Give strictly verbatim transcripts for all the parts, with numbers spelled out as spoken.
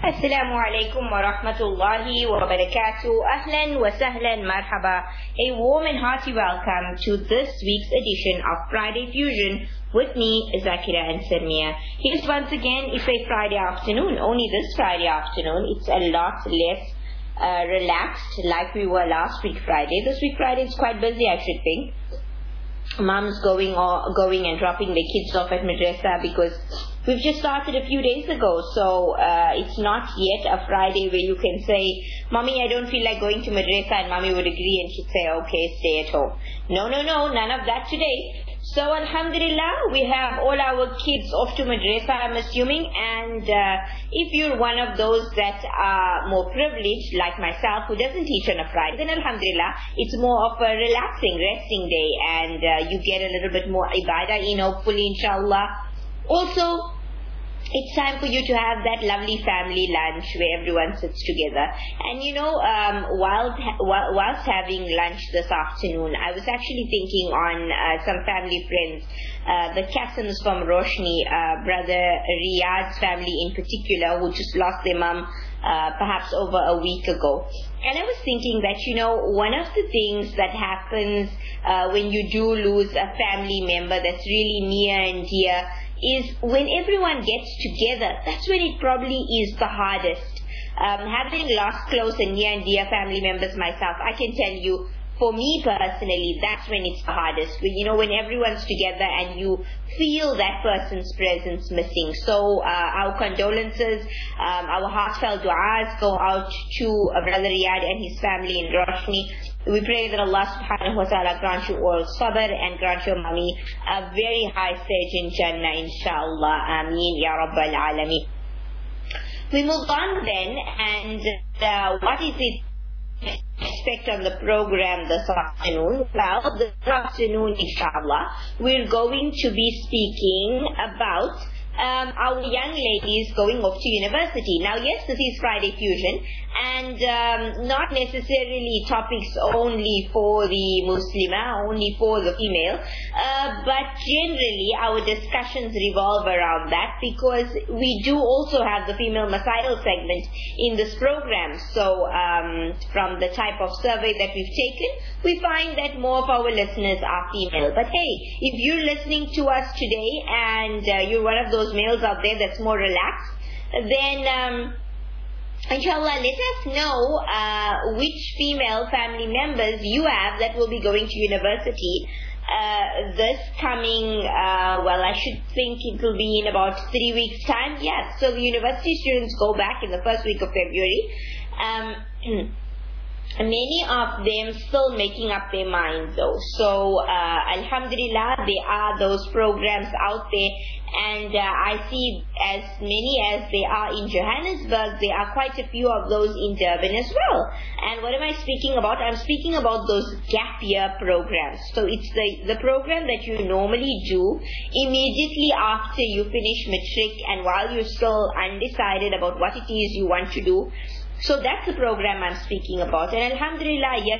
Assalamu alaikum wa rahmatullahi wa barakatuh. Ahlan wa sahlan marhaba. A warm and hearty welcome to this week's edition of Friday Fusion with me, Zakira and Sarmia. Here's once again, it's a Friday afternoon, only this Friday afternoon. It's a lot less uh, relaxed like we were last week Friday. This week Friday is quite busy, I should think. Mom's going or going and dropping the kids off at madrasa because we've just started a few days ago, so uh, it's not yet a Friday where you can say, Mommy, I don't feel like going to madrasa, and Mommy would agree and she'd say, okay, stay at home. No, no, no, none of that today. So alhamdulillah, we have all our kids off to madrasa, I'm assuming, and uh, if you're one of those that are more privileged, like myself, who doesn't teach on a Friday, then alhamdulillah, it's more of a relaxing, resting day, and uh, you get a little bit more ibadah in, hopefully, inshallah. Also, it's time for you to have that lovely family lunch where everyone sits together. And you know, um, while, whilst having lunch this afternoon, I was actually thinking on uh, some family friends, uh, the Kassams from Roshni, uh, brother Riyad's family in particular, who just lost their mum uh, perhaps over a week ago. And I was thinking that, you know, one of the things that happens uh, when you do lose a family member that's really near and dear is when everyone gets together. That's when it probably is the hardest. Um, having lost close and near and dear family members myself, I can tell you, for me personally, that's when it's the hardest. When, you know, when everyone's together and you feel that person's presence missing. So uh, our condolences, um, our heartfelt du'as go out to uh, Brother Riyad and his family in Roshni. We pray that Allah subhanahu wa ta'ala grant you all sabr and grant your mommy a very high stage in Jannah, inshallah. Ameen, Ya Rabbal Alameen. We move on then, and uh, what is it expect on the program this afternoon? Well, this afternoon, inshallah, we're going to be speaking about Um, our young ladies going off to university. Now, yes, this is Friday Fusion, and um, not necessarily topics only for the Muslimah, only for the female, uh, but generally our discussions revolve around that, because we do also have the female Masail segment in this program. So um, from the type of survey that we've taken, we find that more of our listeners are female. But hey, if you're listening to us today and uh, you're one of those males out there that's more relaxed, then um, inshallah, let us know uh, which female family members you have that will be going to university uh, this coming, uh, well, I should think it will be in about three weeks time. Yes, so the university students go back in the first week of February. Um, Many of them still making up their minds though. So, uh, alhamdulillah, there are those programs out there, and uh, I see as many as there are in Johannesburg, there are quite a few of those in Durban as well. And what am I speaking about? I'm speaking about those gap year programs. So it's the, the program that you normally do immediately after you finish matric, and while you're still undecided about what it is you want to do. So that's the program I'm speaking about. And alhamdulillah, yes,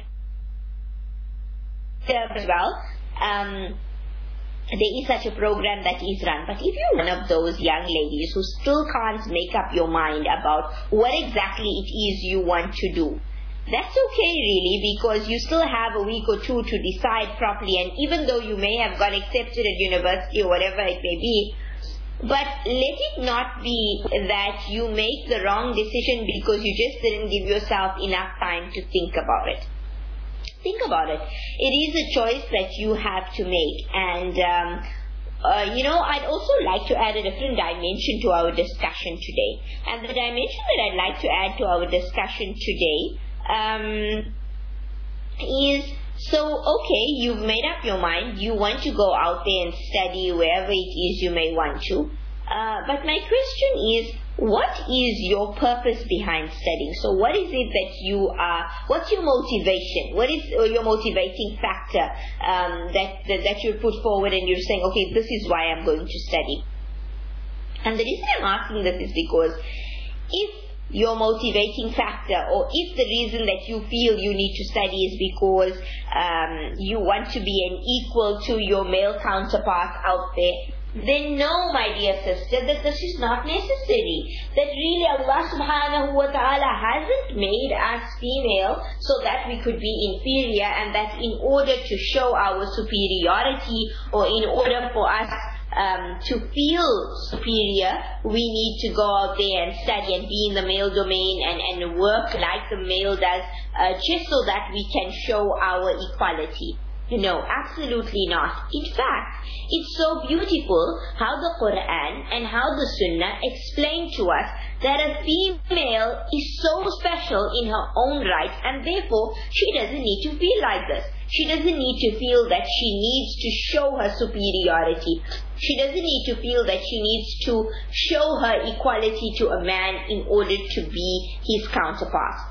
as well, um, there is such a program that is run. But if you're one of those young ladies who still can't make up your mind about what exactly it is you want to do, that's okay really, because you still have a week or two to decide properly. And even though you may have got accepted at university or whatever it may be, but let it not be that you make the wrong decision because you just didn't give yourself enough time to think about it. Think about it. It is a choice that you have to make. And, um, uh, you know, I'd also like to add a different dimension to our discussion today. And the dimension that I'd like to add to our discussion today um, is... So, okay, you've made up your mind, you want to go out there and study wherever it is you may want to. Uh, but my question is, what is your purpose behind studying? So what is it that you are, what's your motivation? What is your motivating factor um, that, that, that you put forward and you're saying, okay, this is why I'm going to study? And the reason I'm asking this is because if your motivating factor, or if the reason that you feel you need to study is because um, you want to be an equal to your male counterparts out there, then know, my dear sister, that this is not necessary. That really Allah subhanahu wa ta'ala hasn't made us female so that we could be inferior, and that in order to show our superiority, or in order for us um, to feel superior, we need to go out there and study and be in the male domain and, and work like the male does, uh, just so that we can show our equality. No, absolutely not. In fact, it's so beautiful how the Quran and how the Sunnah explain to us that a female is so special in her own right, and therefore she doesn't need to feel like this. She doesn't need to feel that she needs to show her superiority. She doesn't need to feel that she needs to show her equality to a man in order to be his counterpart.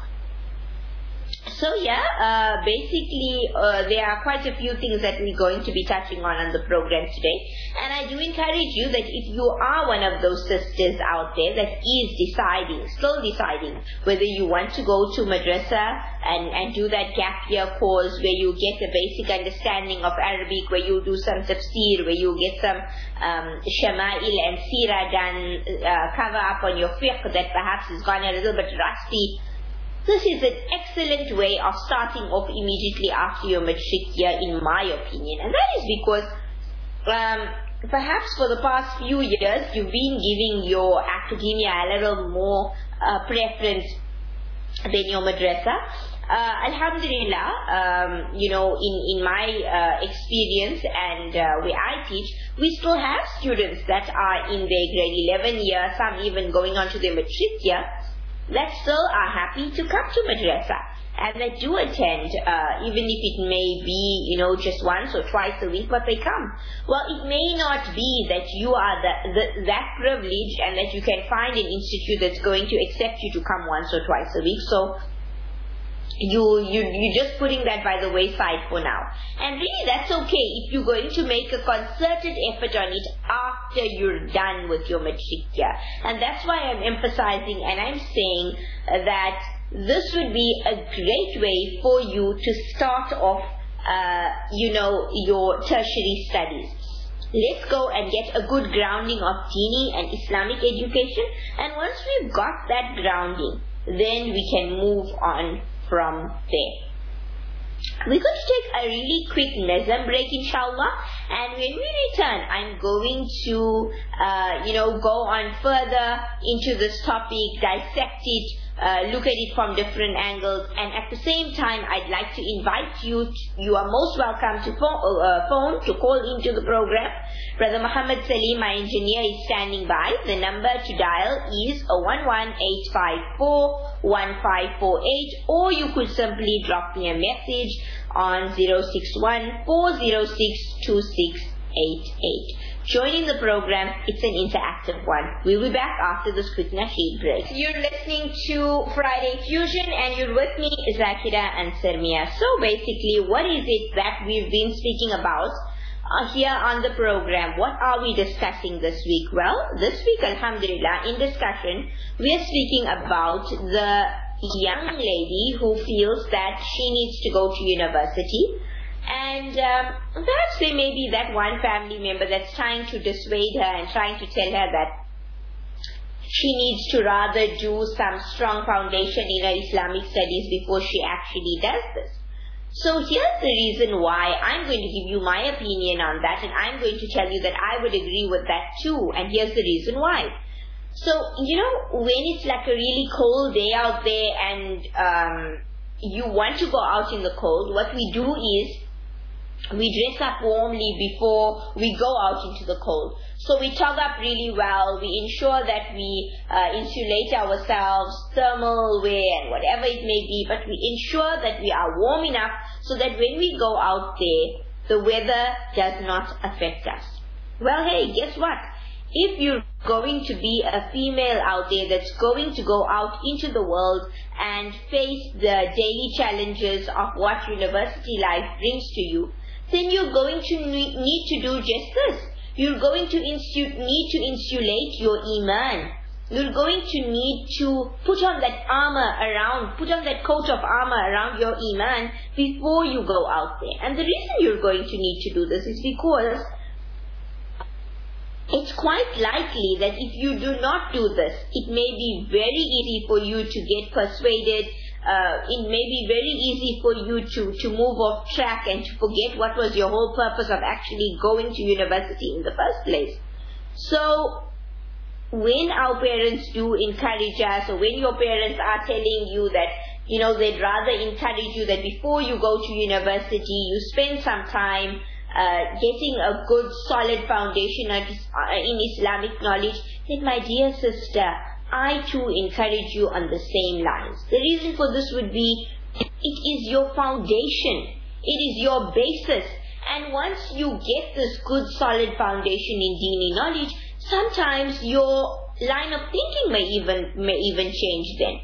So yeah, uh, basically uh, there are quite a few things that we're going to be touching on on the program today, and I do encourage you that if you are one of those sisters out there that is deciding, still deciding whether you want to go to madrasa and, and do that gap year course where you get a basic understanding of Arabic, where you do some tafsir, where you get some um, shama'il and sirah done, uh, cover up on your fiqh that perhaps has gone a little bit rusty. This is an excellent way of starting off immediately after your matric year, in my opinion. And that is because um, perhaps for the past few years, you've been giving your academia a little more uh, preference than your madrasa. Uh, Alhamdulillah, um, you know, in, in my uh, experience and uh, where I teach, we still have students that are in their grade eleven year, some even going on to their matric year, that still are happy to come to madrasa, and that do attend, uh, even if it may be, you know, just once or twice a week, but they come. Well, it may not be that you are the, the, that privileged and that you can find an institute that's going to accept you to come once or twice a week, so you, you, you're just putting that by the wayside for now. And really that's okay if you're going to make a concerted effort on it after you're done with your matric year. And that's why I'm emphasizing and I'm saying uh, that this would be a great way for you to start off, uh, you know, your tertiary studies. Let's go and get a good grounding of Dini and Islamic education, and once we've got that grounding, then we can move on from there. We're going to take a really quick nazam break, inshallah, and when we return, I'm going to, uh, you know, go on further into this topic, dissect it, uh, look at it from different angles, and at the same time, I'd like to invite you, to, you are most welcome to phone, uh, phone to call into the program. Brother Muhammad Salim, my engineer, is standing by. The number to dial is one one eight five four one five four eight, or you could simply drop me a message on zero six one four zero six two six eight eight. Joining the program, it's an interactive one. We'll be back after this quick nasheed break. You're listening to Friday Fusion, and you're with me, Zakira and Sarmia. So basically, what is it that we've been speaking about Uh, here on the program? What are we discussing this week? Well, this week, alhamdulillah, in discussion, we are speaking about the young lady who feels that she needs to go to university, and um, perhaps there may be that one family member that's trying to dissuade her and trying to tell her that she needs to rather do some strong foundation in her Islamic studies before she actually does this. So here's the reason why I'm going to give you my opinion on that, and I'm going to tell you that I would agree with that too, and here's the reason why. So, you know, when it's like a really cold day out there and um, you want to go out in the cold, what we do is we dress up warmly before we go out into the cold. So we tog up really well, we ensure that we uh, insulate ourselves, thermal wear and whatever it may be, but we ensure that we are warm enough so that when we go out there, the weather does not affect us. Well, hey, guess what? If you're going to be a female out there that's going to go out into the world and face the daily challenges of what university life brings to you, then you're going to need to do just this. You're going to insu- need to insulate your iman. You're going to need to put on that armor around, put on that coat of armor around your iman before you go out there. And the reason you're going to need to do this is because it's quite likely that if you do not do this, it may be very easy for you to get persuaded. Uh, it may be very easy for you to, to move off track and to forget what was your whole purpose of actually going to university in the first place. So, when our parents do encourage us, or when your parents are telling you that, you know, they'd rather encourage you that before you go to university, you spend some time uh, getting a good, solid foundation in Islamic knowledge, then my dear sister, I too encourage you on the same lines. The reason for this would be, it is your foundation. It is your basis. And once you get this good, solid foundation in Dini knowledge, sometimes your line of thinking may even, may even change then.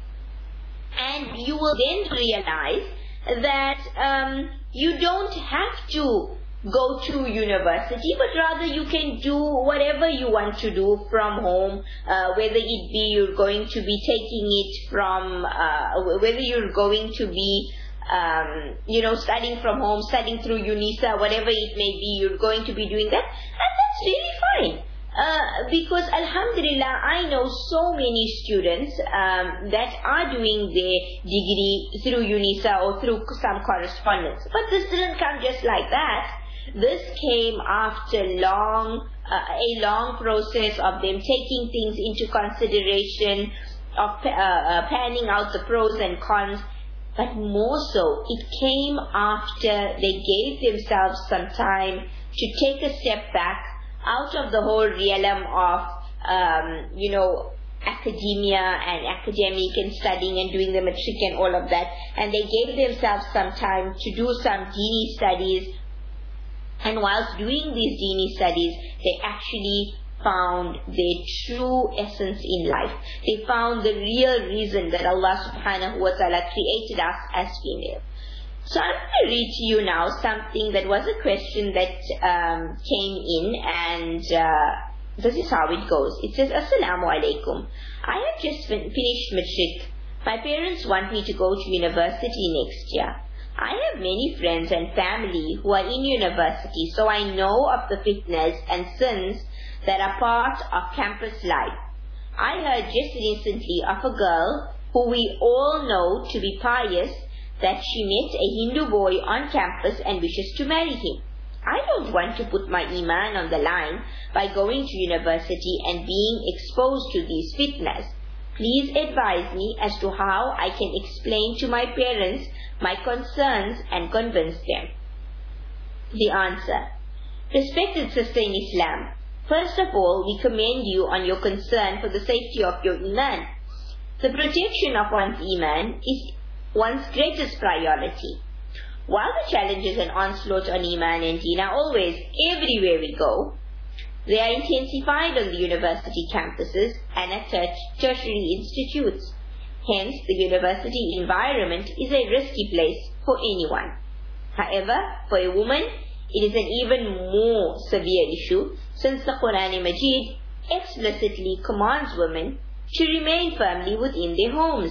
And you will then realize that um, you don't have to go to university, but rather you can do whatever you want to do from home, uh, whether it be you're going to be taking it from, uh, whether you're going to be, um, you know, studying from home, studying through UNISA, whatever it may be, you're going to be doing that, and that's really fine. Uh, because Alhamdulillah, I know so many students um, that are doing their degree through UNISA or through some correspondence. But this didn't come just like that. This came after long, uh, a long process of them taking things into consideration, of uh, uh, panning out the pros and cons. But more so, it came after they gave themselves some time to take a step back out of the whole realm of, um, you know, academia and academic and studying and doing the matric and all of that. And they gave themselves some time to do some Dini studies. And whilst doing these Dini studies, they actually found their true essence in life. They found the real reason that Allah subhanahu wa ta'ala created us as female. So I'm going to read to you now something that was a question that um, came in, and uh, this is how it goes. It says, Assalamu alaikum. I have just fin- finished matric. My parents want me to go to university next year. I have many friends and family who are in university, so I know of the fitnas and sins that are part of campus life. I heard just recently of a girl who we all know to be pious, that she met a Hindu boy on campus and wishes to marry him. I don't want to put my iman on the line by going to university and being exposed to these fitnas. Please advise me as to how I can explain to my parents my concerns and convince them. The answer. Respected sister in Islam, first of all, we commend you on your concern for the safety of your iman. The protection of one's iman is one's greatest priority. While the challenges and onslaught on iman and deen are always everywhere we go, they are intensified on the university campuses and at ter- tertiary institutes. Hence, the university environment is a risky place for anyone. However, for a woman, it is an even more severe issue, since the Quran Majid explicitly commands women to remain firmly within their homes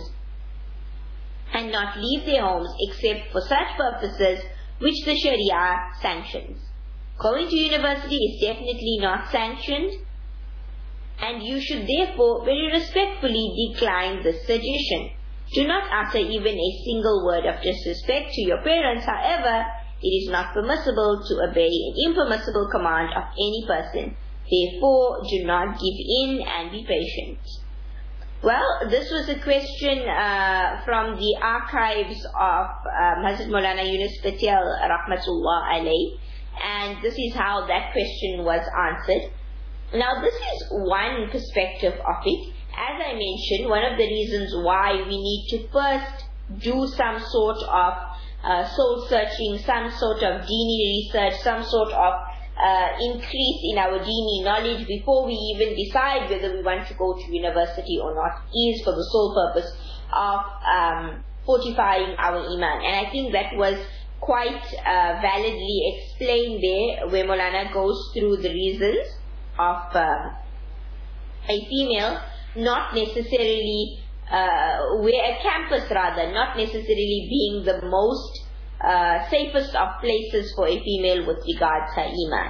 and not leave their homes except for such purposes which the Sharia sanctions. Going to university is definitely not sanctioned, and you should therefore very respectfully decline this suggestion. Do not utter even a single word of disrespect to your parents. However, it is not permissible to obey an impermissible command of any person. Therefore, do not give in and be patient. Well, this was a question uh, from the archives of um, Hazrat Maulana Yunus Patel, Rahmatullah alayh, and this is how that question was answered. Now, this is one perspective of it. As I mentioned, one of the reasons why we need to first do some sort of uh, soul searching, some sort of Dini research, some sort of uh, increase in our Dini knowledge before we even decide whether we want to go to university or not, is for the sole purpose of um, fortifying our Iman. And I think that was quite uh, validly explained there, where Maulana goes through the reasons of um, a female not necessarily, uh, where a campus rather, not necessarily being the most uh, safest of places for a female with regards to her iman.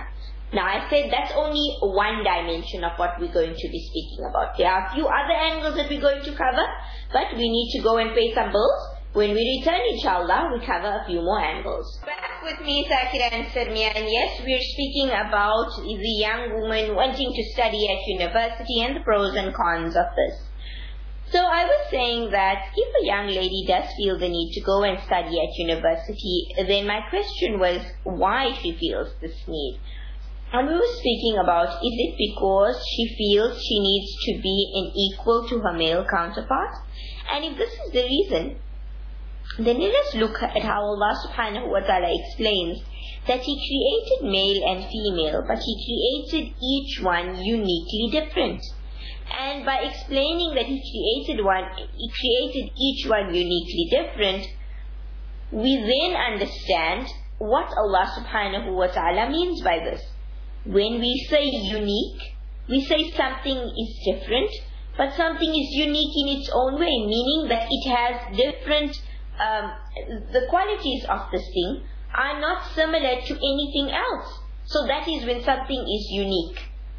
Now I said that's only one dimension of what we're going to be speaking about. There are a few other angles that we're going to cover, but we need to go and pay some bills. When we return, inshallah, we cover a few more angles. Back with me, Zakira and Sarmia, and yes, we're speaking about the young woman wanting to study at university and the pros and cons of this. So I was saying that if a young lady does feel the need to go and study at university, then my question was why she feels this need. And we were speaking about, is it because she feels she needs to be an equal to her male counterpart? And if this is the reason, then let us look at how Allah subhanahu wa ta'ala explains that He created male and female, but He created each one uniquely different. And by explaining that He created one, He created each one uniquely different, we then understand what Allah subhanahu wa ta'ala means by this. When we say unique, we say something is different, but something is unique in its own way, meaning that it has different, um, the qualities of this thing are not similar to anything else. So that is when something is unique.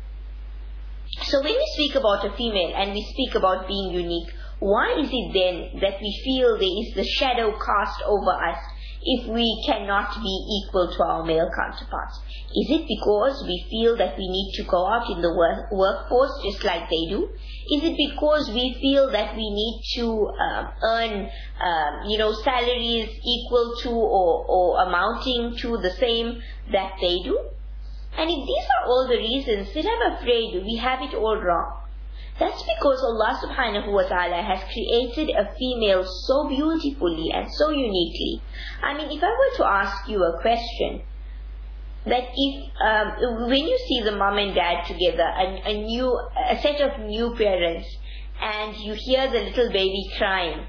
So when we speak about a female and we speak about being unique, why is it then that we feel there is the shadow cast over us if we cannot be equal to our male counterparts? Is it because we feel that we need to go out in the work, workforce just like they do? Is it because we feel that we need to um, earn um, you know, salaries equal to or, or amounting to the same that they do? And if these are all the reasons, then I'm afraid we have it all wrong. That's because Allah subhanahu wa ta'ala has created a female so beautifully and so uniquely. I mean, if I were to ask you a question, that if, um, when you see the mom and dad together, a, a new, a set of new parents, and you hear the little baby crying,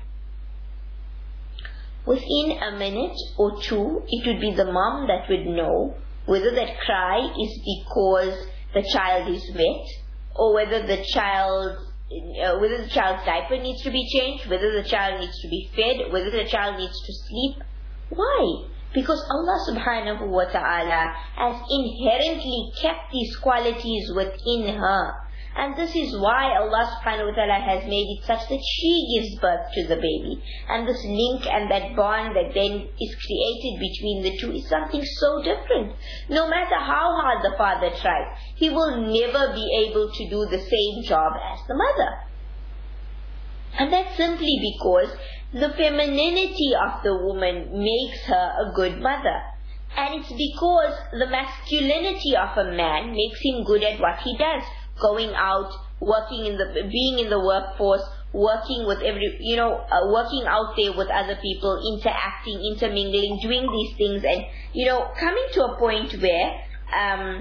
within a minute or two, it would be the mom that would know whether that cry is because the child is wet, or whether the child, uh, whether the child's diaper needs to be changed, whether the child needs to be fed, whether the child needs to sleep. Why? Because Allah subhanahu wa ta'ala has inherently kept these qualities within her. And this is why Allah subhanahu wa ta'ala has made it such that she gives birth to the baby. And this link and that bond that then is created between the two is something so different. No matter how hard the father tries, he will never be able to do the same job as the mother. And that's simply because the femininity of the woman makes her a good mother. And it's because the masculinity of a man makes him good at what he does. Going out, working in the, being in the workforce, working with every, you know, uh, working out there with other people, interacting, intermingling, doing these things, and, you know, coming to a point where, um,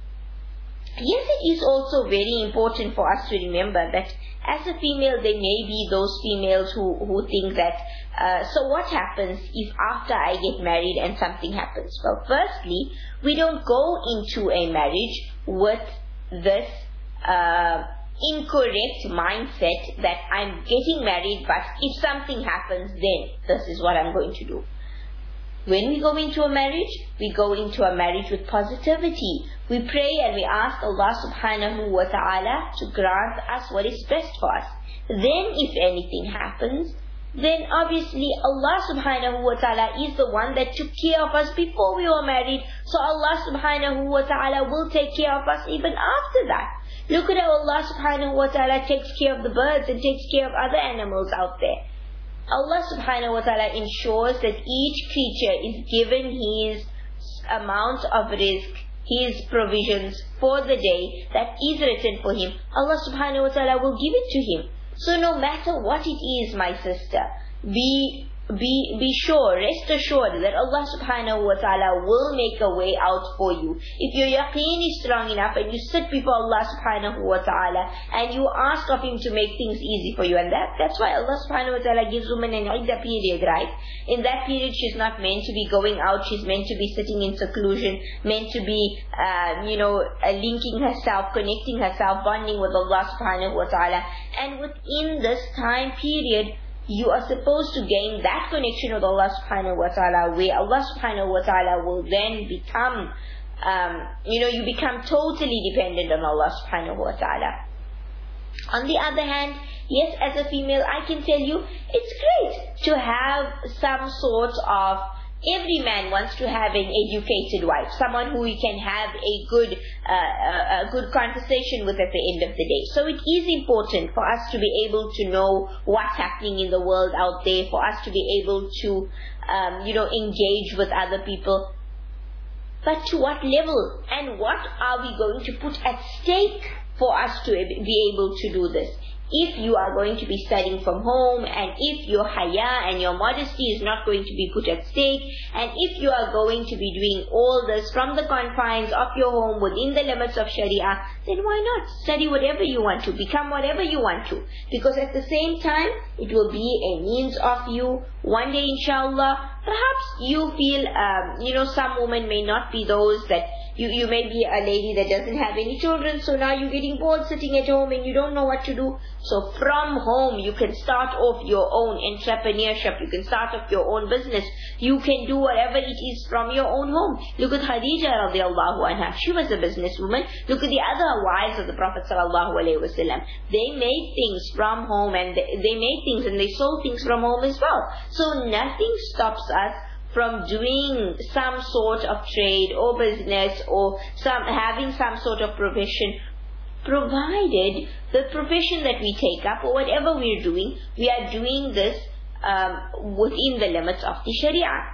yes, it is also very important for us to remember that as a female, there may be those females who, who think that, uh, so what happens if after I get married and something happens? Well, firstly, we don't go into a marriage with this Uh, incorrect mindset that I'm getting married, but if something happens, then this is what I'm going to do. When we go into a marriage, we go into a marriage with positivity. We pray and we ask Allah subhanahu wa ta'ala to grant us what is best for us. Then if anything happens, then obviously Allah subhanahu wa ta'ala is the one that took care of us before we were married. So Allah subhanahu wa ta'ala will take care of us even after that. Look at how Allah subhanahu wa ta'ala takes care of the birds and takes care of other animals out there. Allah subhanahu wa ta'ala ensures that each creature is given his amount of rizq, his provisions for the day that is written for him. Allah subhanahu wa ta'ala will give it to him. So no matter what it is, my sister, be Be be sure, rest assured that Allah subhanahu wa ta'ala will make a way out for you. If your yaqeen is strong enough and you sit before Allah subhanahu wa ta'ala and you ask of Him to make things easy for you, and that that's why Allah subhanahu wa ta'ala gives women an iddah period, right? In that period she's not meant to be going out, she's meant to be sitting in seclusion, meant to be, uh, you know, uh, linking herself, connecting herself, bonding with Allah subhanahu wa ta'ala. And within this time period, you are supposed to gain that connection with Allah subhanahu wa ta'ala, where Allah subhanahu wa ta'ala will then become um, you know, you become totally dependent on Allah subhanahu wa ta'ala. On the other hand, yes, as a female, I can tell you, it's great to have some sort of, every man wants to have an educated wife, someone who he can have a good, uh, a good conversation with at the end of the day. So it is important for us to be able to know what's happening in the world out there, for us to be able to, um, you know, engage with other people. But to what level, and what are we going to put at stake for us to be able to do this? If you are going to be studying from home, and if your haya and your modesty is not going to be put at stake, and if you are going to be doing all this from the confines of your home within the limits of Sharia, then why not study whatever you want to, become whatever you want to? Because at the same time, it will be a means of you, one day inshallah, perhaps you feel, um, you know, some women may not be those that, you, you may be a lady that doesn't have any children, so now you're getting bored sitting at home and you don't know what to do. So from home, you can start off your own entrepreneurship, you can start off your own business, you can do whatever it is from your own home. Look at Khadija radiallahu anha, she was a businesswoman. Look at the other wives of the Prophet sallallahu alaihi wasallam. They made things from home, and they, they made things and they sold things from home as well. So nothing stops us from doing some sort of trade or business, or some having some sort of profession, provided the profession that we take up or whatever we're doing, we are doing this um, within the limits of the Sharia.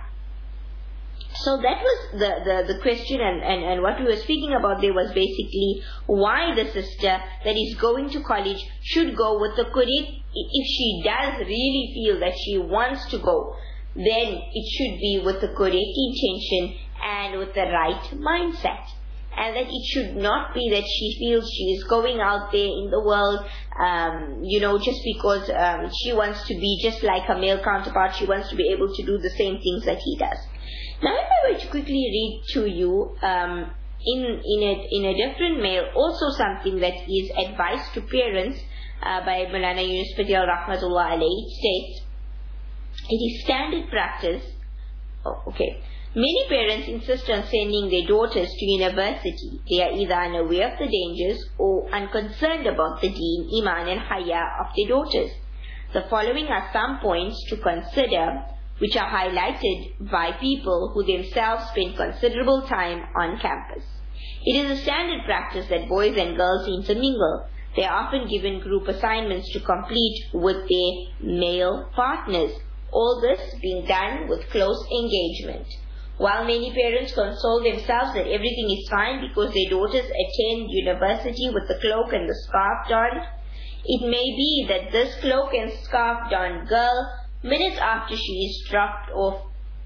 So that was the, the, the question, and, and, and what we were speaking about there was basically why the sister that is going to college should go with the correct, if she does really feel that she wants to go, then it should be with the correct intention and with the right mindset. And that it should not be that she feels she is going out there in the world, um, you know, just because um, she wants to be just like her male counterpart, she wants to be able to do the same things that he does. Now, if I were to quickly read to you um, in in a in a different mail, also something that is advice to parents uh, by Maulana Yunus Patel Rahmatullah Alayhi, states, it is standard practice. Oh, okay. Many parents insist on sending their daughters to university. They are either unaware of the dangers or unconcerned about the deen, iman and haya of their daughters. The following are some points to consider, which are highlighted by people who themselves spend considerable time on campus. It is a standard practice that boys and girls intermingle. They are often given group assignments to complete with their male partners. All this being done with close engagement. While many parents console themselves that everything is fine because their daughters attend university with the cloak and the scarf donned, it may be that this cloak and scarf donned girl, minutes after she is dropped off,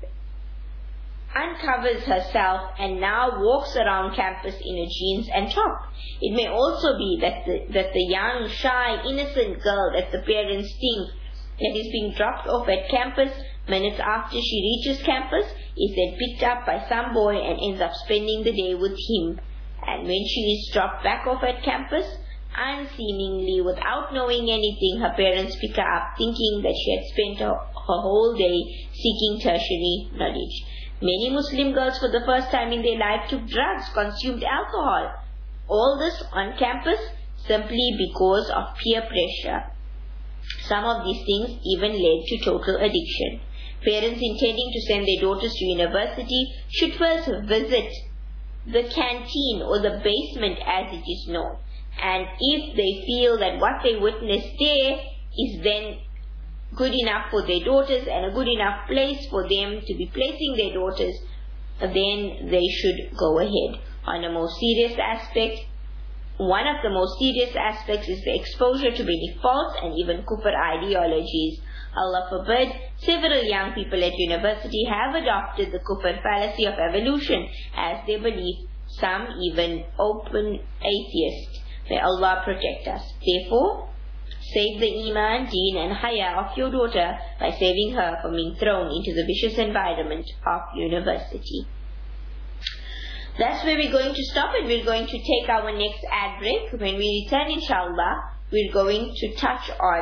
uncovers herself and now walks around campus in a jeans and top. It may also be that the, that the young, shy, innocent girl that the parents think that is being dropped off at campus, minutes after she reaches campus, is then picked up by some boy and ends up spending the day with him. And when she is dropped back off at campus, unseemingly, without knowing anything, her parents pick her up thinking that she had spent her, her whole day seeking tertiary knowledge. Many Muslim girls for the first time in their life took drugs, consumed alcohol. All this on campus simply because of peer pressure. Some of these things even led to total addiction. Parents intending to send their daughters to university should first visit the canteen or the basement as it is known. And if they feel that what they witnessed there is then good enough for their daughters and a good enough place for them to be placing their daughters, then they should go ahead. On a more serious aspect, one of the most serious aspects is the exposure to many false and even kufr ideologies. Allah forbid, several young people at university have adopted the kufr fallacy of evolution as their belief, some even open atheists. May Allah protect us. Therefore, save the iman, deen and haya of your daughter by saving her from being thrown into the vicious environment of university. That's where we're going to stop, and we're going to take our next ad break. When we return, inshallah, we're going to touch on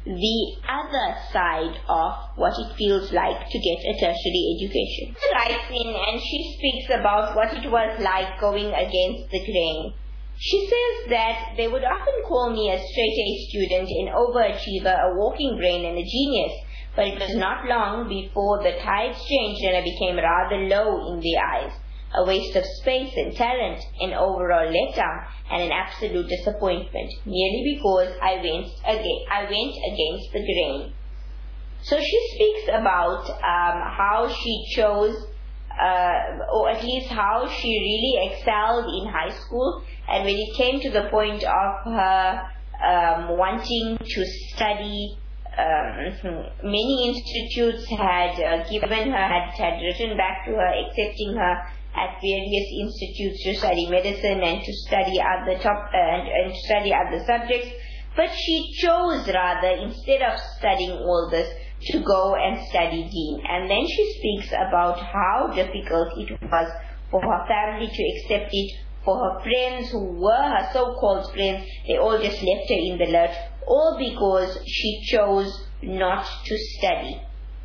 the other side of what it feels like to get a tertiary education. She writes in and she speaks about what it was like going against the grain. She says that they would often call me a straight-A student, an overachiever, a walking brain, and a genius, but it was not long before the tides changed and I became rather low in their eyes. A waste of space and talent, an overall letdown, and an absolute disappointment, merely because I went, against, I went against the grain. So she speaks about um, how she chose, uh, or at least how she really excelled in high school, and when it came to the point of her um, wanting to study, um, many institutes had uh, given her, had, had written back to her, accepting her at various institutes to study medicine and to study other top uh, and, and to study other subjects, but she chose rather, instead of studying all this, to go and study deen. And then she speaks about how difficult it was for her family to accept it, for her friends who were her so-called friends, they all just left her in the lurch, all because she chose not to study.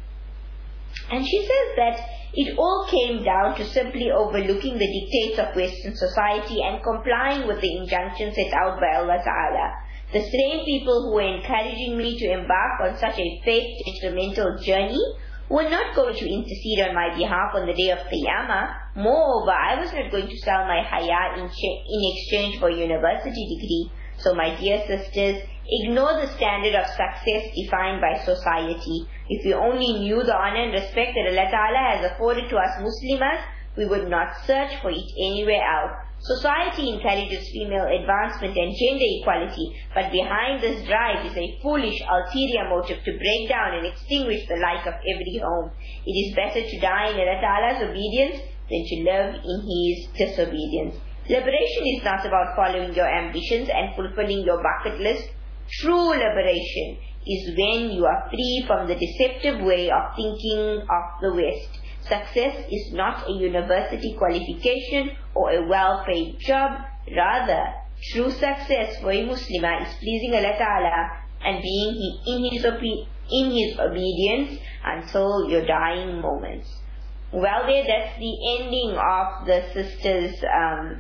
And she says that it all came down to simply overlooking the dictates of Western society and complying with the injunctions set out by Allah Ta'ala. The same people who were encouraging me to embark on such a faith-detrimental journey were not going to intercede on my behalf on the day of Qiyamah. Moreover, I was not going to sell my haya in, in exchange for a university degree. So my dear sisters, ignore the standard of success defined by society. If we only knew the honor and respect that Allah Ta'ala has afforded to us Muslims, we would not search for it anywhere else. Society encourages female advancement and gender equality, but behind this drive is a foolish ulterior motive to break down and extinguish the light of every home. It is better to die in Allah Ta'ala's obedience than to live in His disobedience. Liberation is not about following your ambitions and fulfilling your bucket list. True liberation is when you are free from the deceptive way of thinking of the West. Success is not a university qualification or a well-paid job. Rather, true success for a Muslimah is pleasing Allah Ta'ala and being in his, in his obedience until your dying moments. Well, there, that's the ending of the sister's um,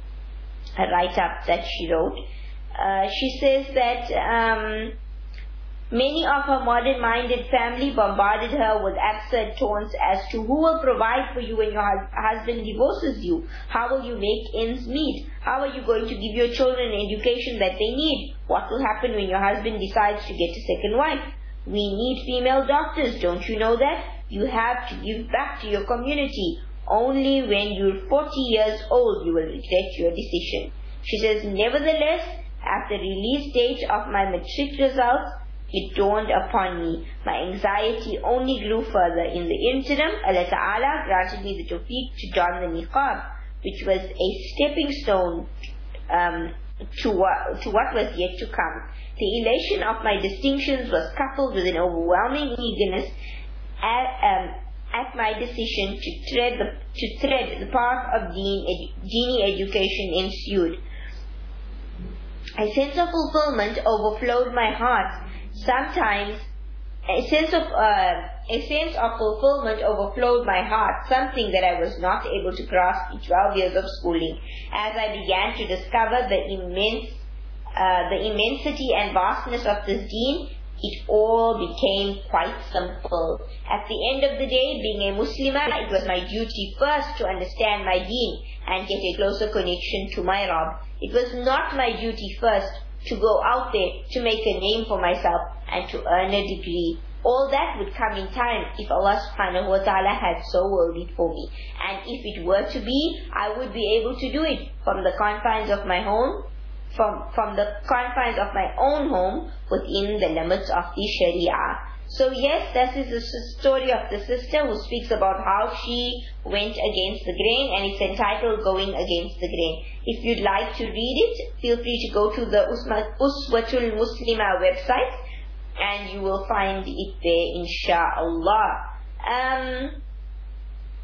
write-up that she wrote. Uh, she says that um, many of her modern-minded family bombarded her with absurd taunts as to who will provide for you when your hus husband divorces you. How will you make ends meet? How are you going to give your children an education that they need? What will happen when your husband decides to get a second wife? We need female doctors, don't you know that? You have to give back to your community. Only when you're forty years old you will regret your decision. She says, nevertheless, at the release date of my matric results, it dawned upon me. My anxiety only grew further. In the interim, Allah Ta'ala granted me the tawfiq to don the niqab, which was a stepping stone um, to, what, to what was yet to come. The elation of my distinctions was coupled with an overwhelming eagerness at, um, at my decision to tread the, to tread the path of deen, edu, Deeni education ensued. A sense of fulfillment overflowed my heart. Sometimes a sense of uh, a sense of fulfillment overflowed my heart, something that I was not able to grasp in twelve years of schooling. As I began to discover the immense, uh, the immensity and vastness of this deen, it all became quite simple. At the end of the day, being a Muslimah, it was my duty first to understand my deen and get a closer connection to my Rabb. It was not my duty first to go out there to make a name for myself and to earn a degree. All that would come in time if Allah subhanahu wa ta'ala had so willed it for me. And if it were to be, I would be able to do it from the confines of my home, from, from the confines of my own home, within the limits of the Sharia. So yes, this is the story of the sister who speaks about how she went against the grain, and it's entitled Going Against the Grain. If you'd like to read it, feel free to go to the Uswatul Muslimah website and you will find it there, inshaAllah. Um,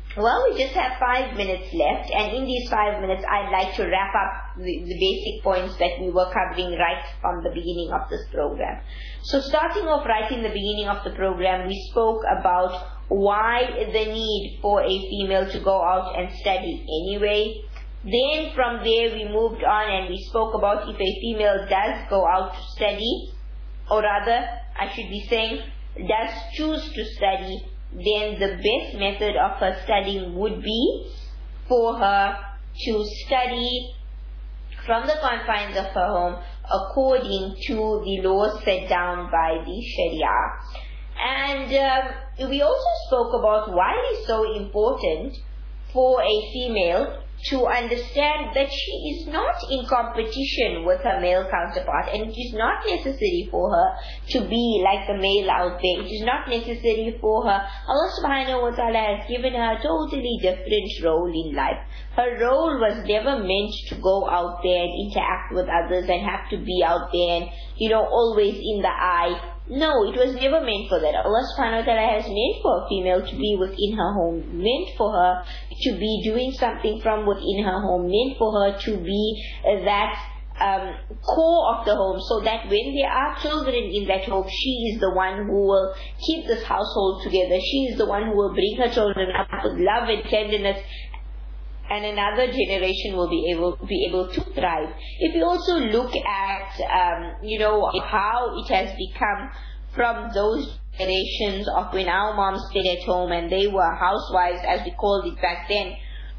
Well, we just have five minutes left, and in these five minutes, I'd like to wrap up the, the basic points that we were covering right from the beginning of this program. So starting off right in the beginning of the program, we spoke about why the need for a female to go out and study anyway. Then from there, we moved on and we spoke about if a female does go out to study, or rather, I should be saying, does choose to study, then the best method of her studying would be for her to study from the confines of her home according to the laws set down by the Sharia. And um, we also spoke about why it is so important for a female to understand that she is not in competition with her male counterpart, and it is not necessary for her to be like the male out there. It is not necessary for her. Allah subhanahu wa ta'ala has given her a totally different role in life. Her role was never meant to go out there and interact with others and have to be out there and, you know, always in the eye. No, it was never meant for that. Allah subhanahu wa ta'ala has meant for a female to be within her home, meant for her to be doing something from within her home, meant for her to be uh, that um, core of the home, so that when there are children in that home, she is the one who will keep this household together. She is the one who will bring her children up with love and tenderness, and another generation will be able be able to thrive. If you also look at, um, you know, how it has become from those generations of when our moms stayed at home and they were housewives, as we called it back then,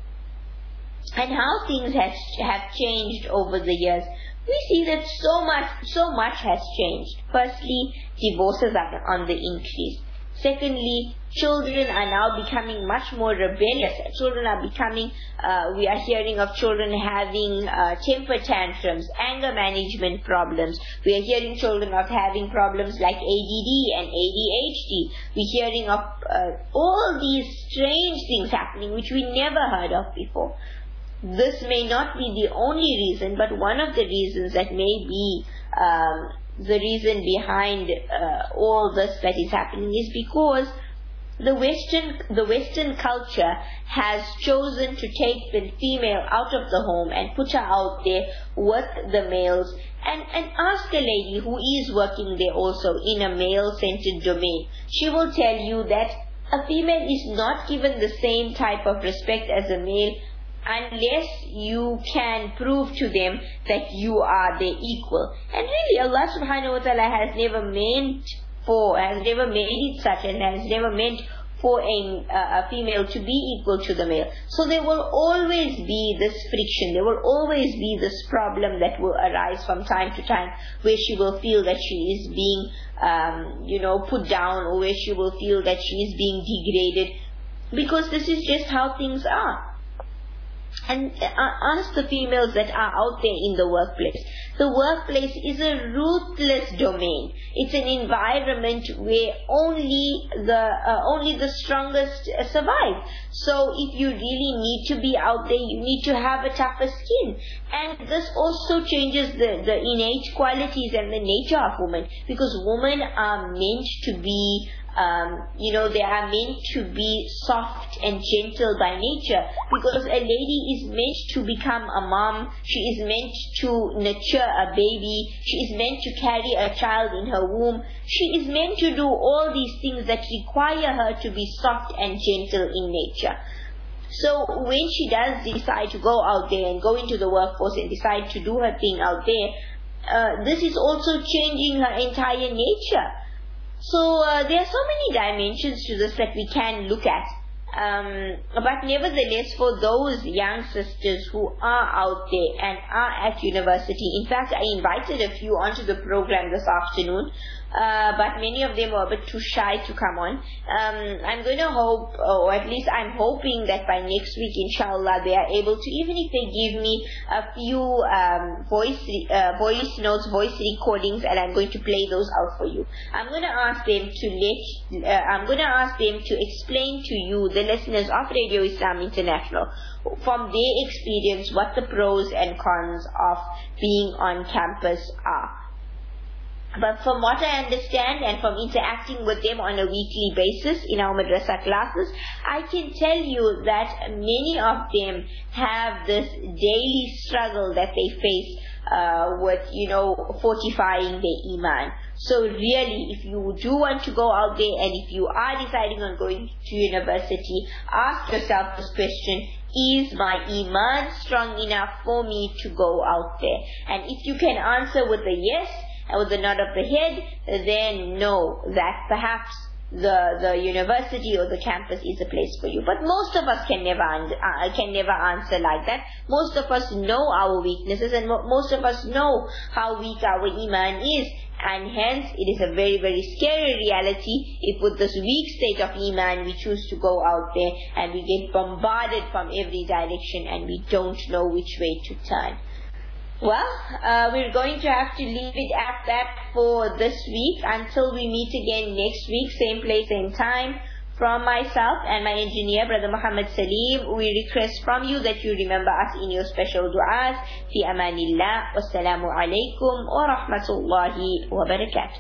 and how things have have changed over the years, we see that so much so much has changed. Firstly, divorces are on the increase. Secondly, children are now becoming much more rebellious. Children are becoming, uh, we are hearing of children having uh, temper tantrums, anger management problems. We are hearing children of having problems like A D D and A D H D. We're hearing of uh, all these strange things happening which we never heard of before. This may not be the only reason, but one of the reasons that may be um, the reason behind uh, all this that is happening is because the Western the Western culture has chosen to take the female out of the home and put her out there with the males, and, and ask a lady who is working there also in a male-centered domain. She will tell you that a female is not given the same type of respect as a male unless you can prove to them that you are their equal. And really, Allah subhanahu wa ta'ala has never meant for, has never made it such, and has never meant for a, uh, a female to be equal to the male. So there will always be this friction, there will always be this problem that will arise from time to time, where she will feel that she is being, um, you know, put down, or where she will feel that she is being degraded, because this is just how things are. And ask the females that are out there in the workplace. The workplace is a ruthless domain. It's an environment where only the uh, only the strongest uh, survive. So if you really need to be out there, you need to have a tougher skin. And this also changes the, the innate qualities and the nature of women, because women are meant to be Um, you know, they are meant to be soft and gentle by nature, because a lady is meant to become a mom, she is meant to nurture a baby, she is meant to carry a child in her womb, she is meant to do all these things that require her to be soft and gentle in nature. So when she does decide to go out there and go into the workforce and decide to do her thing out there, uh, this is also changing her entire nature. So uh, there are so many dimensions to this that we can look at. Um, but nevertheless, for those young sisters who are out there and are at university, in fact, I invited a few onto the program this afternoon, uh, but many of them were a bit too shy to come on. Um, I'm going to hope, or at least I'm hoping that by next week, inshallah, they are able to, even if they give me a few um, voice uh, voice notes, voice recordings, and I'm going to play those out for you. I'm going to ask them to let, uh, I'm going to ask them to explain to you, the listeners of Radio Islam International, from their experience, what the pros and cons of being on campus are. But from what I understand and from interacting with them on a weekly basis in our madrasa classes, I can tell you that many of them have this daily struggle that they face uh, with, you know, fortifying their iman. So really, if you do want to go out there and if you are deciding on going to university, ask yourself this question: is my iman strong enough for me to go out there? And if you can answer with a yes, and with a nod of the head, then know that perhaps the the university or the campus is a place for you. But most of us can never uh, can never answer like that. Most of us know our weaknesses, and mo most of us know how weak our iman is, and hence it is a very very scary reality if with this weak state of iman we choose to go out there and we get bombarded from every direction and we don't know which way to turn. Well, uh, we're going to have to leave it at that for this week until we meet again next week, same place, same time. From myself and my engineer, Brother Muhammad Salim, we request from you that you remember us in your special du'as. Fi amanillah. Wassalamu alaikum wa rahmatullahi wa barakatuh.